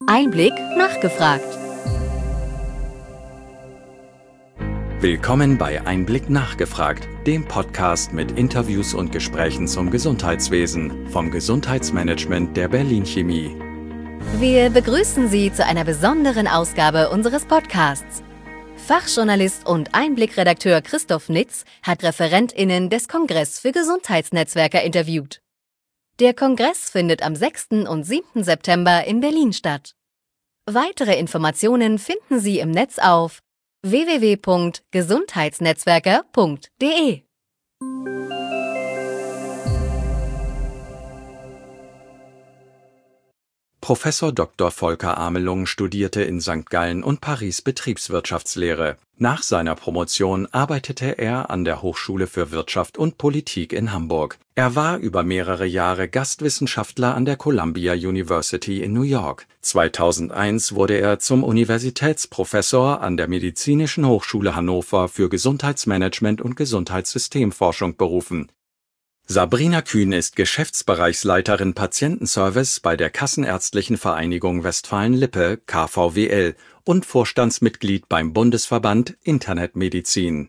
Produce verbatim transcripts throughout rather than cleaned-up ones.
Einblick nachgefragt. Willkommen bei Einblick nachgefragt, dem Podcast mit Interviews und Gesprächen zum Gesundheitswesen vom Gesundheitsmanagement der Berlin Chemie. Wir begrüßen Sie zu einer besonderen Ausgabe unseres Podcasts. Fachjournalist und Einblick-Redakteur Christoph Nitz hat ReferentInnen des Kongress für Gesundheitsnetzwerker interviewt. Der Kongress findet am sechsten und siebten September in Berlin statt. Weitere Informationen finden Sie im Netz auf w w w punkt gesundheitsnetzwerker punkt d e. Professor Doktor Volker Amelung studierte in Sankt Gallen und Paris Betriebswirtschaftslehre. Nach seiner Promotion arbeitete er an der Hochschule für Wirtschaft und Politik in Hamburg. Er war über mehrere Jahre Gastwissenschaftler an der Columbia University in New York. zweitausendeins wurde er zum Universitätsprofessor an der Medizinischen Hochschule Hannover für Gesundheitsmanagement und Gesundheitssystemforschung berufen. Sabrina Kühn ist Geschäftsbereichsleiterin Patientenservice bei der Kassenärztlichen Vereinigung Westfalen-Lippe K V W L und Vorstandsmitglied beim Bundesverband Internetmedizin.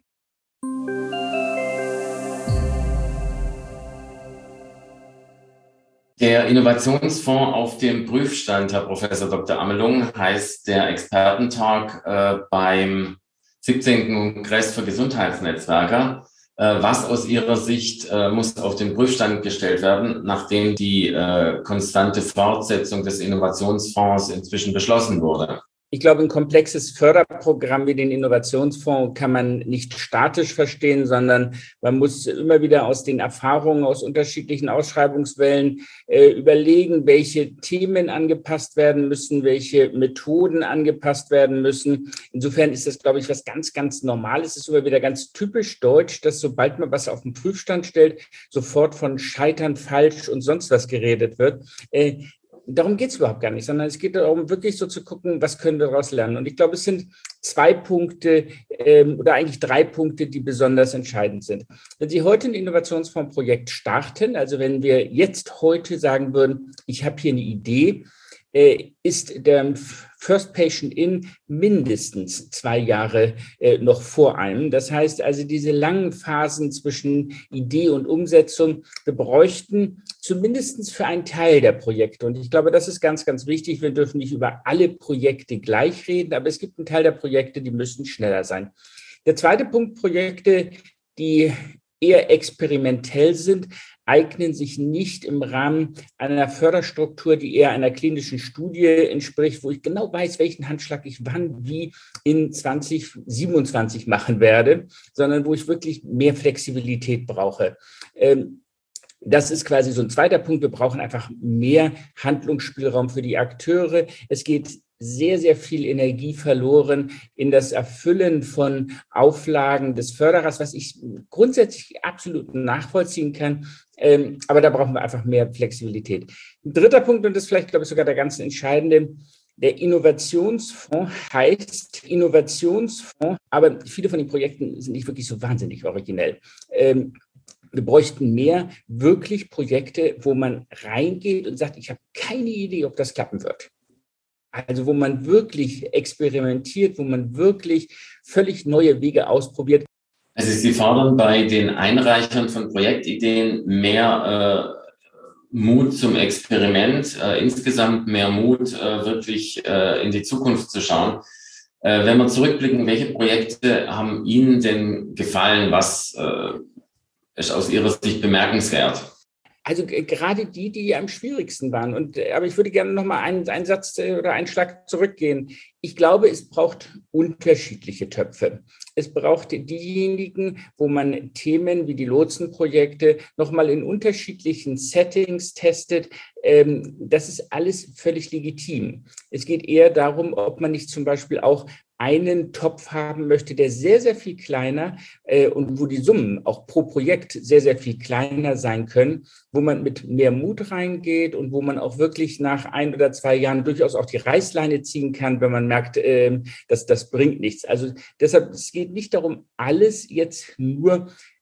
Der Innovationsfonds auf dem Prüfstand, Herr Professor Doktor Amelung, heißt der Expertentag äh, beim siebzehnten Kongress für Gesundheitsnetzwerker. Was aus Ihrer Sicht äh, muss auf den Prüfstand gestellt werden, nachdem die äh, konstante Fortsetzung des Innovationsfonds inzwischen beschlossen wurde? Ich glaube, ein komplexes Förderprogramm wie den Innovationsfonds kann man nicht statisch verstehen, sondern man muss immer wieder aus den Erfahrungen aus unterschiedlichen Ausschreibungswellen äh, überlegen, welche Themen angepasst werden müssen, welche Methoden angepasst werden müssen. Insofern ist das, glaube ich, was ganz, ganz Normales. Es ist sogar wieder ganz typisch deutsch, dass sobald man was auf den Prüfstand stellt, sofort von Scheitern, falsch und sonst was geredet wird. Äh, Darum geht es überhaupt gar nicht, sondern es geht darum, wirklich so zu gucken, was können wir daraus lernen. Und ich glaube, es sind zwei Punkte ähm, oder eigentlich drei Punkte, die besonders entscheidend sind. Wenn Sie heute ein Innovationsfondsprojekt starten, also wenn wir jetzt heute sagen würden, ich habe hier eine Idee, äh, ist der First Patient in mindestens zwei Jahre äh, noch vor einem. Das heißt also, diese langen Phasen zwischen Idee und Umsetzung, wir bräuchten zumindest für einen Teil der Projekte. Und ich glaube, das ist ganz, ganz wichtig. Wir dürfen nicht über alle Projekte gleich reden, aber es gibt einen Teil der Projekte, die müssen schneller sein. Der zweite Punkt, Projekte, die eher experimentell sind, eignen sich nicht im Rahmen einer Förderstruktur, die eher einer klinischen Studie entspricht, wo ich genau weiß, welchen Handschlag ich wann, wie in zwanzig siebenundzwanzig machen werde, sondern wo ich wirklich mehr Flexibilität brauche. Das ist quasi so ein zweiter Punkt. Wir brauchen einfach mehr Handlungsspielraum für die Akteure. Es geht sehr, sehr viel Energie verloren in das Erfüllen von Auflagen des Förderers, was ich grundsätzlich absolut nachvollziehen kann. Ähm, aber da brauchen wir einfach mehr Flexibilität. Ein dritter Punkt, und das ist vielleicht, glaube ich, sogar der ganz entscheidende, der Innovationsfonds heißt Innovationsfonds, aber viele von den Projekten sind nicht wirklich so wahnsinnig originell. Ähm, Wir bräuchten mehr wirklich Projekte, wo man reingeht und sagt, ich habe keine Idee, ob das klappen wird. Also wo man wirklich experimentiert, wo man wirklich völlig neue Wege ausprobiert. Also Sie fordern bei den Einreichern von Projektideen mehr äh, Mut zum Experiment, äh, insgesamt mehr Mut, äh, wirklich äh, in die Zukunft zu schauen. Äh, wenn wir zurückblicken, welche Projekte haben Ihnen denn gefallen? Was äh, ist aus Ihrer Sicht bemerkenswert? Also äh, gerade die, die am schwierigsten waren. Und, äh, aber ich würde gerne noch mal einen, einen Satz äh, oder einen Schlag zurückgehen. Ich glaube, es braucht unterschiedliche Töpfe. Es braucht diejenigen, wo man Themen wie die Lotsenprojekte noch mal in unterschiedlichen Settings testet. Ähm, das ist alles völlig legitim. Es geht eher darum, ob man nicht zum Beispiel auch einen Topf haben möchte, der sehr, sehr viel kleiner äh, und wo die Summen auch pro Projekt sehr, sehr viel kleiner sein können, wo man mit mehr Mut reingeht und wo man auch wirklich nach ein oder zwei Jahren durchaus auch die Reißleine ziehen kann, wenn man merkt, äh, dass das bringt nichts. Also deshalb, es geht nicht darum, alles jetzt nur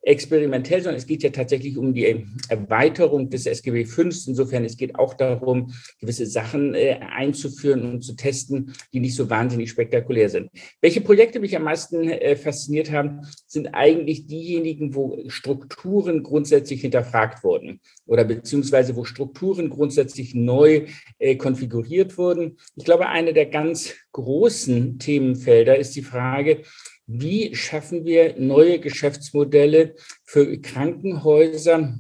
experimentell, sondern es geht ja tatsächlich um die Erweiterung des S G B fünf. Insofern, es geht auch darum, gewisse Sachen äh, einzuführen und zu testen, die nicht so wahnsinnig spektakulär sind. Welche Projekte mich am meisten äh, fasziniert haben, sind eigentlich diejenigen, wo Strukturen grundsätzlich hinterfragt wurden oder beziehungsweise wo Strukturen grundsätzlich neu äh, konfiguriert wurden. Ich glaube, eine der ganz großen Themenfelder ist die Frage, wie schaffen wir neue Geschäftsmodelle für Krankenhäuser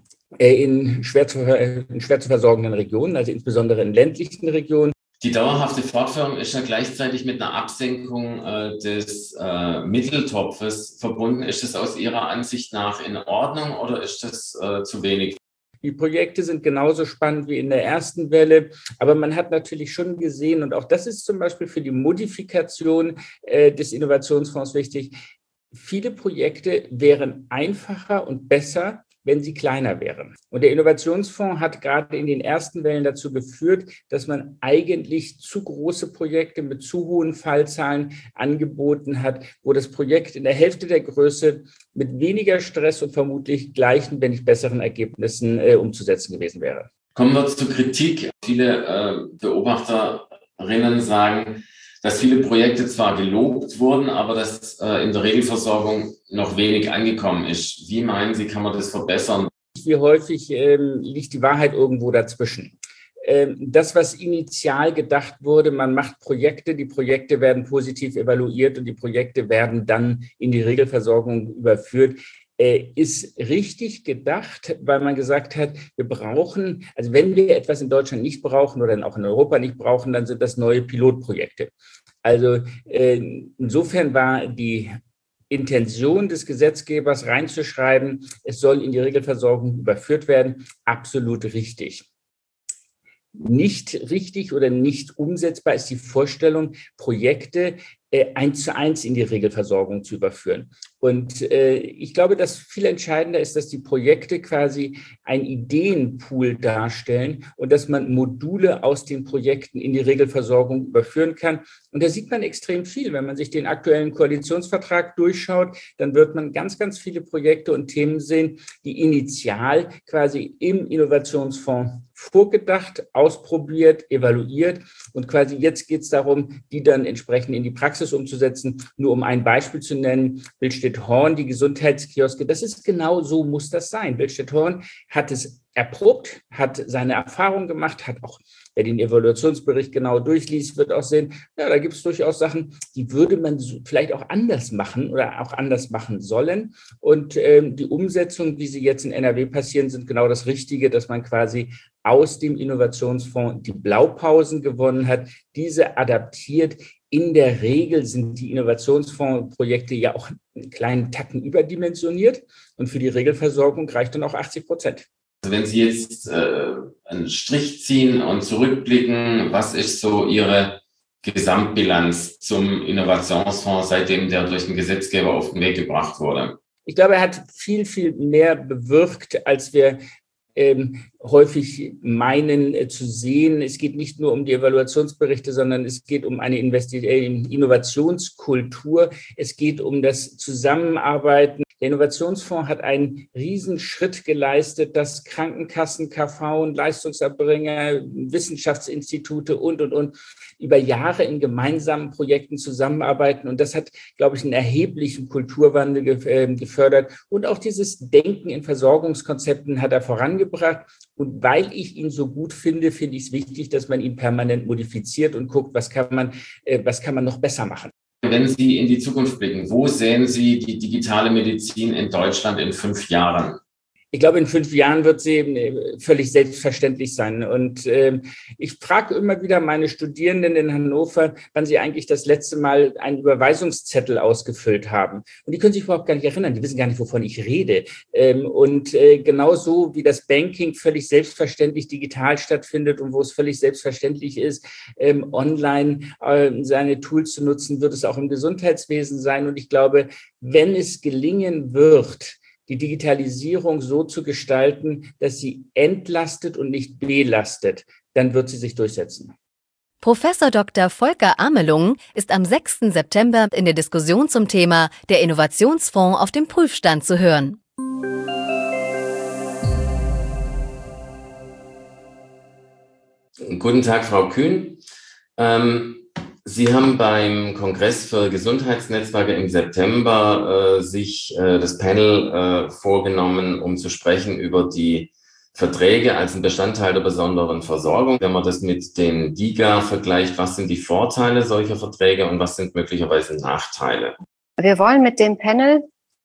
in schwer zu, in schwer zu versorgenden Regionen, also insbesondere in ländlichen Regionen? Die dauerhafte Fortführung ist ja gleichzeitig mit einer Absenkung äh, des äh, Mitteltopfes verbunden. Ist das aus Ihrer Ansicht nach in Ordnung oder ist das äh, zu wenig? Die Projekte sind genauso spannend wie in der ersten Welle, aber man hat natürlich schon gesehen, und auch das ist zum Beispiel für die Modifikation äh, des Innovationsfonds wichtig, viele Projekte wären einfacher und besser, wenn sie kleiner wären. Und der Innovationsfonds hat gerade in den ersten Wellen dazu geführt, dass man eigentlich zu große Projekte mit zu hohen Fallzahlen angeboten hat, wo das Projekt in der Hälfte der Größe mit weniger Stress und vermutlich gleichen, wenn nicht besseren Ergebnissen äh, umzusetzen gewesen wäre. Kommen wir zur Kritik. Viele äh, Beobachterinnen sagen, dass viele Projekte zwar gelobt wurden, aber dass äh, in der Regelversorgung noch wenig angekommen ist. Wie meinen Sie, kann man das verbessern? Wie häufig ähm, liegt die Wahrheit irgendwo dazwischen? Ähm, das, was initial gedacht wurde, man macht Projekte, die Projekte werden positiv evaluiert und die Projekte werden dann in die Regelversorgung überführt, ist richtig gedacht, weil man gesagt hat, wir brauchen, also wenn wir etwas in Deutschland nicht brauchen oder auch in Europa nicht brauchen, dann sind das neue Pilotprojekte. Also äh, insofern war die Intention des Gesetzgebers reinzuschreiben, es soll in die Regelversorgung überführt werden, absolut richtig. Nicht richtig oder nicht umsetzbar ist die Vorstellung, Projekte äh, eins zu eins in die Regelversorgung zu überführen. Und äh, ich glaube, dass viel entscheidender ist, dass die Projekte quasi ein Ideenpool darstellen und dass man Module aus den Projekten in die Regelversorgung überführen kann. Und da sieht man extrem viel. Wenn man sich den aktuellen Koalitionsvertrag durchschaut, dann wird man ganz, ganz viele Projekte und Themen sehen, die initial quasi im Innovationsfonds vorgedacht, ausprobiert, evaluiert. Und quasi jetzt geht es darum, die dann entsprechend in die Praxis umzusetzen. Nur um ein Beispiel zu nennen, Billstedt-Horn, die Gesundheitskioske, das ist genau so, muss das sein. Billstedt-Horn hat es erprobt, hat seine Erfahrung gemacht, hat auch, wer den Evaluationsbericht genau durchliest, wird auch sehen, ja, da gibt es durchaus Sachen, die würde man vielleicht auch anders machen oder auch anders machen sollen. Und ähm, die Umsetzung, wie sie jetzt in N R W passieren, sind genau das Richtige, dass man quasi aus dem Innovationsfonds die Blaupausen gewonnen hat, diese adaptiert. In der Regel sind die Innovationsfondsprojekte ja auch einen kleinen Tacken überdimensioniert und für die Regelversorgung reicht dann auch achtzig Prozent. Also wenn Sie jetzt äh, einen Strich ziehen und zurückblicken, was ist so Ihre Gesamtbilanz zum Innovationsfonds, seitdem der durch den Gesetzgeber auf den Weg gebracht wurde? Ich glaube, er hat viel, viel mehr bewirkt, als wir ähm, häufig meinen äh, zu sehen. Es geht nicht nur um die Evaluationsberichte, sondern es geht um eine Investi- äh, Innovationskultur. Es geht um das Zusammenarbeiten. Der Innovationsfonds hat einen Riesenschritt geleistet, dass Krankenkassen, K V und Leistungserbringer, Wissenschaftsinstitute und, und, und über Jahre in gemeinsamen Projekten zusammenarbeiten. Und das hat, glaube ich, einen erheblichen Kulturwandel gefördert. Und auch dieses Denken in Versorgungskonzepten hat er vorangebracht. Und weil ich ihn so gut finde, finde ich es wichtig, dass man ihn permanent modifiziert und guckt, was kann man, was kann man noch besser machen. Wenn Sie in die Zukunft blicken, wo sehen Sie die digitale Medizin in Deutschland in fünf Jahren? Ich glaube, in fünf Jahren wird sie völlig selbstverständlich sein. Und äh, ich frage immer wieder meine Studierenden in Hannover, wann sie eigentlich das letzte Mal einen Überweisungszettel ausgefüllt haben. Und die können sich überhaupt gar nicht erinnern. Die wissen gar nicht, wovon ich rede. Ähm, und äh, genauso wie das Banking völlig selbstverständlich digital stattfindet und wo es völlig selbstverständlich ist, ähm, online äh, seine Tools zu nutzen, wird es auch im Gesundheitswesen sein. Und ich glaube, wenn es gelingen wird, die Digitalisierung so zu gestalten, dass sie entlastet und nicht belastet, dann wird sie sich durchsetzen. Professor Doktor Volker Amelung ist am sechsten September in der Diskussion zum Thema Der Innovationsfonds auf dem Prüfstand zu hören. Guten Tag, Frau Kühn. Ähm, Sie haben beim Kongress für Gesundheitsnetzwerke im September äh, sich äh, das Panel äh, vorgenommen, um zu sprechen über die Verträge als ein Bestandteil der besonderen Versorgung. Wenn man das mit den D I G A vergleicht, was sind die Vorteile solcher Verträge und was sind möglicherweise Nachteile? Wir wollen mit dem Panel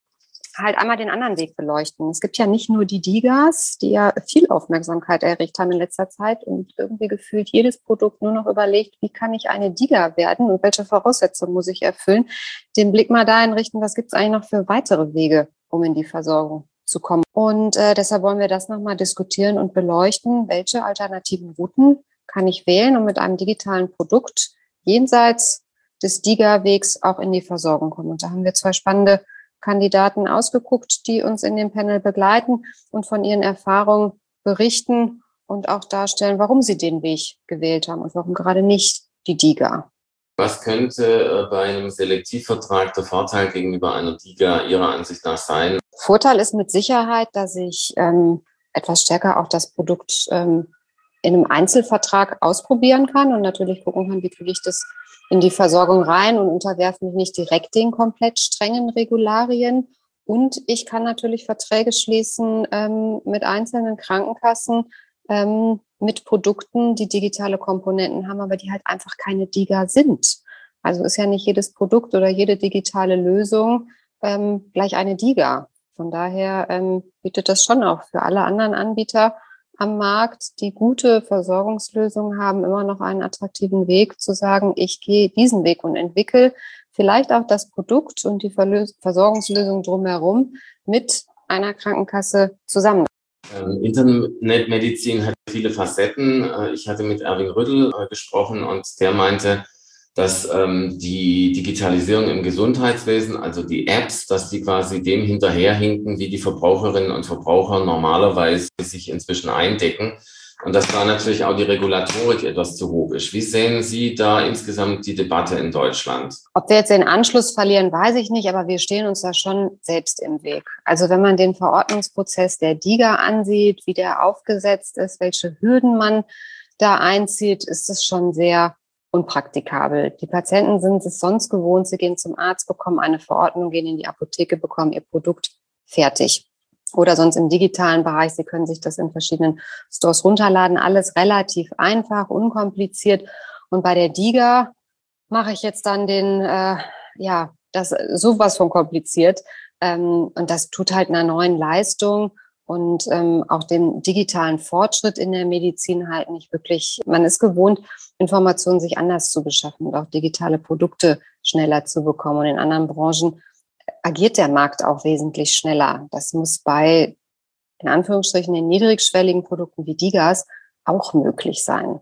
halt einmal den anderen Weg beleuchten. Es gibt ja nicht nur die D I G As, die ja viel Aufmerksamkeit erregt haben in letzter Zeit und irgendwie gefühlt jedes Produkt nur noch überlegt, wie kann ich eine D I G A werden und welche Voraussetzungen muss ich erfüllen. Den Blick mal dahin richten, was gibt es eigentlich noch für weitere Wege, um in die Versorgung zu kommen. Und äh, deshalb wollen wir das nochmal diskutieren und beleuchten, welche alternativen Routen kann ich wählen, um mit einem digitalen Produkt jenseits des D I G A-Wegs auch in die Versorgung kommen. Und da haben wir zwei spannende Kandidaten ausgeguckt, die uns in dem Panel begleiten und von ihren Erfahrungen berichten und auch darstellen, warum sie den Weg gewählt haben und warum gerade nicht die D I G A. Was könnte bei einem Selektivvertrag der Vorteil gegenüber einer D I G A Ihrer Ansicht nach sein? Vorteil ist mit Sicherheit, dass ich ähm, etwas stärker auch das Produkt ähm, in einem Einzelvertrag ausprobieren kann und natürlich gucken kann, wie kriege ich das in die Versorgung rein und unterwerfe mich nicht direkt den komplett strengen Regularien. Und ich kann natürlich Verträge schließen ähm, mit einzelnen Krankenkassen, ähm, mit Produkten, die digitale Komponenten haben, aber die halt einfach keine D I G A sind. Also ist ja nicht jedes Produkt oder jede digitale Lösung ähm, gleich eine D I G A. Von daher ähm, bietet das schon auch für alle anderen Anbieter am Markt, die gute Versorgungslösungen haben, immer noch einen attraktiven Weg zu sagen, ich gehe diesen Weg und entwickle vielleicht auch das Produkt und die Versorgungslösung drumherum mit einer Krankenkasse zusammen. Ähm, Internetmedizin hat viele Facetten. Ich hatte mit Erwin Rüttel äh, gesprochen und der meinte, dass ähm, die Digitalisierung im Gesundheitswesen, also die Apps, dass die quasi dem hinterherhinken, wie die Verbraucherinnen und Verbraucher normalerweise sich inzwischen eindecken. Und dass da natürlich auch die Regulatorik etwas zu hoch ist. Wie sehen Sie da insgesamt die Debatte in Deutschland? Ob wir jetzt den Anschluss verlieren, weiß ich nicht, aber wir stehen uns da schon selbst im Weg. Also wenn man den Verordnungsprozess der D I G A ansieht, wie der aufgesetzt ist, welche Hürden man da einzieht, ist es schon sehr unpraktikabel. Die Patienten sind es sonst gewohnt, sie gehen zum Arzt, bekommen eine Verordnung, gehen in die Apotheke, bekommen ihr Produkt fertig. Oder sonst im digitalen Bereich, sie können sich das in verschiedenen Stores runterladen, alles relativ einfach, unkompliziert. Und bei der D I G A mache ich jetzt dann den, äh, ja, das sowas von kompliziert. Ähm, und das tut halt einer neuen Leistung und ähm, auch dem digitalen Fortschritt in der Medizin halt nicht wirklich. Man ist gewohnt, Informationen sich anders zu beschaffen und auch digitale Produkte schneller zu bekommen. Und in anderen Branchen agiert der Markt auch wesentlich schneller. Das muss bei, in Anführungsstrichen, den niedrigschwelligen Produkten wie D I G As auch möglich sein.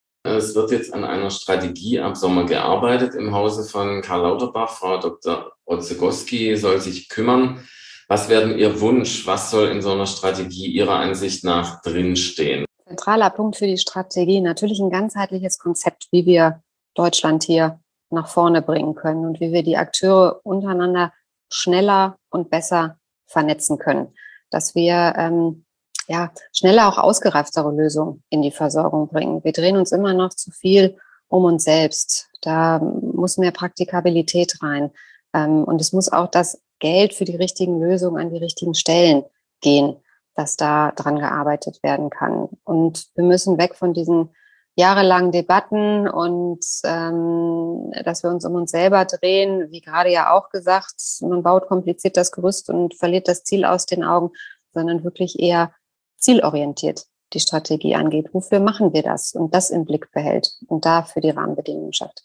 Es wird jetzt an einer Strategie ab Sommer gearbeitet im Hause von Karl Lauterbach. Frau Doktor Orzegowski soll sich kümmern. Was wäre denn Ihr Wunsch? Was soll in so einer Strategie Ihrer Ansicht nach drinstehen? Zentraler Punkt für die Strategie, natürlich ein ganzheitliches Konzept, wie wir Deutschland hier nach vorne bringen können und wie wir die Akteure untereinander schneller und besser vernetzen können. Dass wir ähm, ja schneller auch ausgereiftere Lösungen in die Versorgung bringen. Wir drehen uns immer noch zu viel um uns selbst. Da muss mehr Praktikabilität rein. Ähm, und es muss auch das Geld für die richtigen Lösungen an die richtigen Stellen gehen, dass da dran gearbeitet werden kann. Und wir müssen weg von diesen jahrelangen Debatten und ähm, dass wir uns um uns selber drehen, wie gerade ja auch gesagt, man baut kompliziert das Gerüst und verliert das Ziel aus den Augen, sondern wirklich eher zielorientiert die Strategie angeht. Wofür machen wir das? Und das im Blick behält und dafür die Rahmenbedingungen schafft.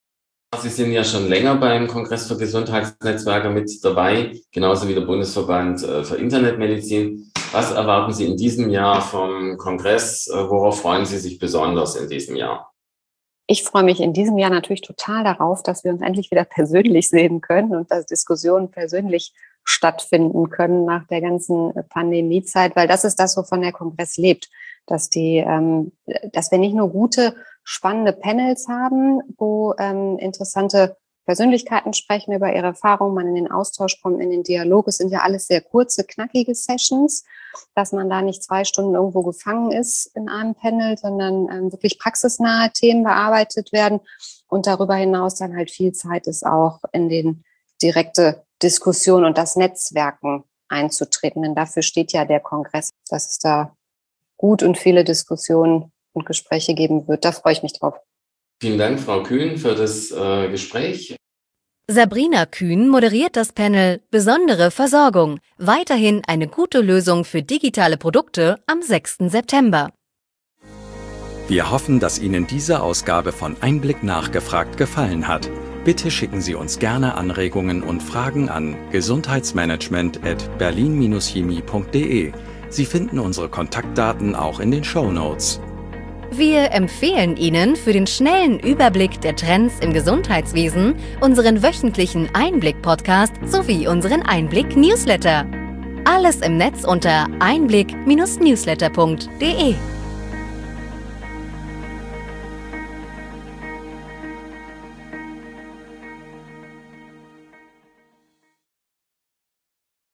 Sie sind ja schon länger beim Kongress für Gesundheitsnetzwerke mit dabei, genauso wie der Bundesverband für Internetmedizin. Was erwarten Sie in diesem Jahr vom Kongress? Worauf freuen Sie sich besonders in diesem Jahr? Ich freue mich in diesem Jahr natürlich total darauf, dass wir uns endlich wieder persönlich sehen können und dass Diskussionen persönlich stattfinden können nach der ganzen Pandemiezeit, weil das ist das, wovon der Kongress lebt, dass die, ähm, dass wir nicht nur gute spannende Panels haben, wo ähm, interessante Persönlichkeiten sprechen über ihre Erfahrungen, man in den Austausch kommt, in den Dialog. Es sind ja alles sehr kurze, knackige Sessions, dass man da nicht zwei Stunden irgendwo gefangen ist in einem Panel, sondern ähm, wirklich praxisnahe Themen bearbeitet werden und darüber hinaus dann halt viel Zeit ist auch in den direkte Diskussion und das Netzwerken einzutreten. Denn dafür steht ja der Kongress, dass es da gut und viele Diskussionen und Gespräche geben wird. Da freue ich mich drauf. Vielen Dank, Frau Kühn, für das äh, Gespräch. Sabrina Kühn moderiert das Panel Besondere Versorgung. Weiterhin eine gute Lösung für digitale Produkte am sechsten September. Wir hoffen, dass Ihnen diese Ausgabe von Einblick nachgefragt gefallen hat. Bitte schicken Sie uns gerne Anregungen und Fragen an gesundheitsmanagement at berlin chemie punkt de. Sie finden unsere Kontaktdaten auch in den Shownotes. Wir empfehlen Ihnen für den schnellen Überblick der Trends im Gesundheitswesen unseren wöchentlichen Einblick-Podcast sowie unseren Einblick-Newsletter. Alles im Netz unter einblick Bindestrich newsletter punkt de.